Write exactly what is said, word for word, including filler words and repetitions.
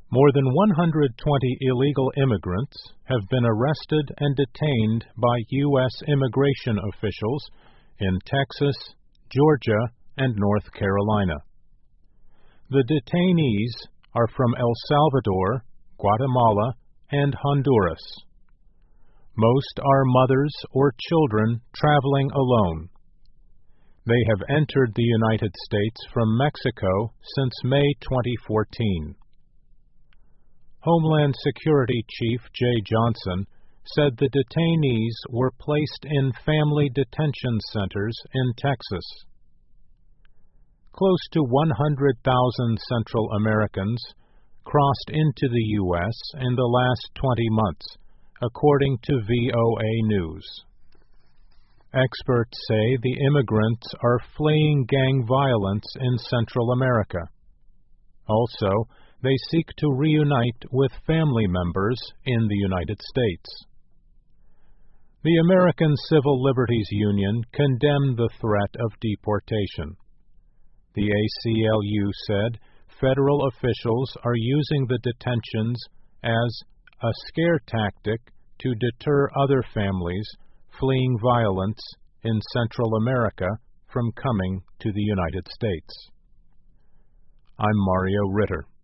More than one hundred twenty illegal immigrants have been arrested and detained by U S immigration officials in Texas, Georgia, and North Carolina. The detainees are from El Salvador, Guatemala, and Honduras. Most are mothers or children traveling alone. They have entered the United States from Mexico since May twenty fourteen. Homeland Security Chief Jeh Johnson said the detainees were placed in family detention centers in Texas. Close to one hundred thousand Central Americans crossed into the U S in the last twenty months, according to V O A News. Experts say the immigrants are fleeing gang violence in Central America. Also, they seek to reunite with family members in the United States. The American Civil Liberties Union condemned the threat of deportation. The A C L U said federal officials are using the detentions as a scare tactic to deter other families fleeing violence in Central America from coming to the United States. I'm Mario Ritter.